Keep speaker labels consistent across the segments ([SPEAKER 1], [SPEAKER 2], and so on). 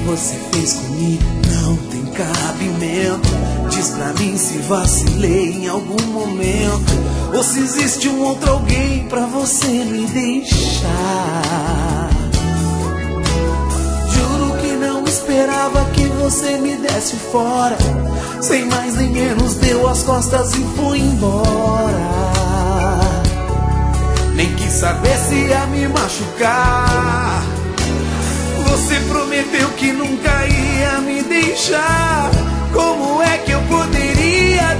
[SPEAKER 1] você fez comigo não tem cabimento. Diz pra mim se vacilei em algum momento, ou se existe um outro alguém pra você me deixar. Juro que não esperava que você me desse fora, sem mais nem menos deu as costas e foi embora. Nem quis saber se ia me machucar. Você prometeu que nunca ia me deixar. Como é que eu poderia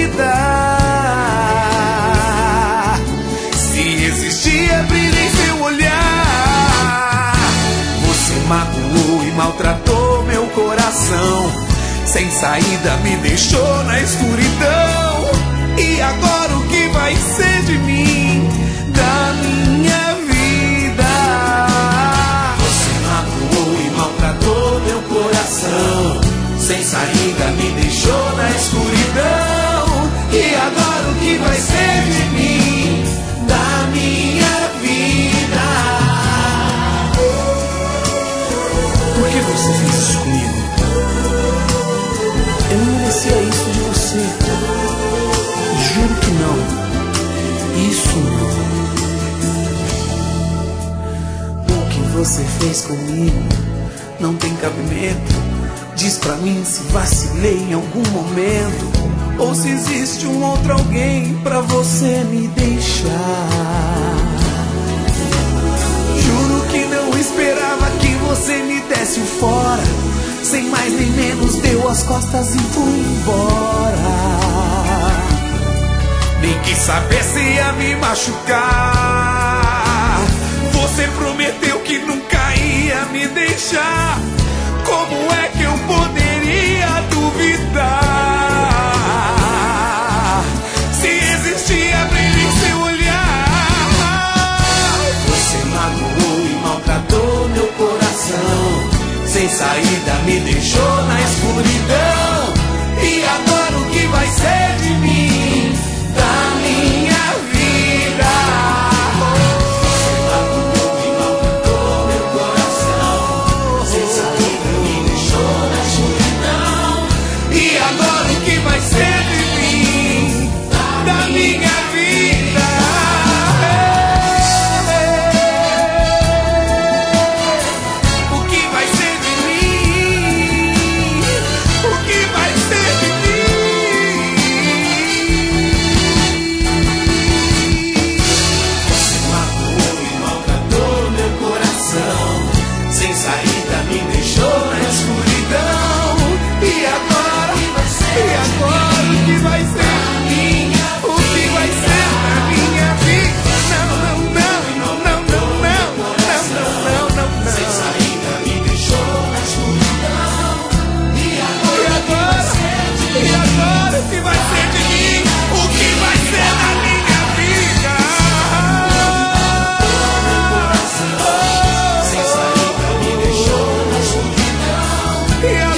[SPEAKER 1] duvidar? Se existia brilho em seu olhar. Você magoou e maltratou meu coração. Sem saída me deixou na escuridão. E agora o que vai ser de mim, da minha vida? Você magoou e maltratou meu coração. Sem saída me deixou na escuridão. E agora o que vai ser de mim, da minha vida? Por que você fez isso comigo? Eu não merecia isso de você. Juro que não. Isso não. O que você fez comigo não tem cabimento. Diz pra mim se vacilei em algum momento, ou se existe um outro alguém pra você me deixar. Juro que não esperava que você me desse o fora, sem mais nem menos deu as costas e foi embora. Nem quis saber se ia me machucar. Você prometeu que nunca ia me deixar. Como é que eu poderia duvidar? Se existia brilho em seu olhar. Você magoou e maltratou meu coração. Sem saída me deixou na escuridão. E agora o que vai ser de mim, da minha vida? Você magoou e maltratou meu coração. Sem saída me deixou na escuridão. E agora o que vai ser de mim, da minha vida? O que vai ser de mim? O que vai ser de mim? Você magoou e maltratou meu coração. Sem saída me deixou na escuridão. E agora o que vai ser de mim? O que vai ser da minha vida? Não, não, não, não, não, não, não, não, não, não. Sem saída me deixou na escuridão. E agora o que vai ser de mim? O que vai ser da minha vida? Sem saída me deixou na escuridão. E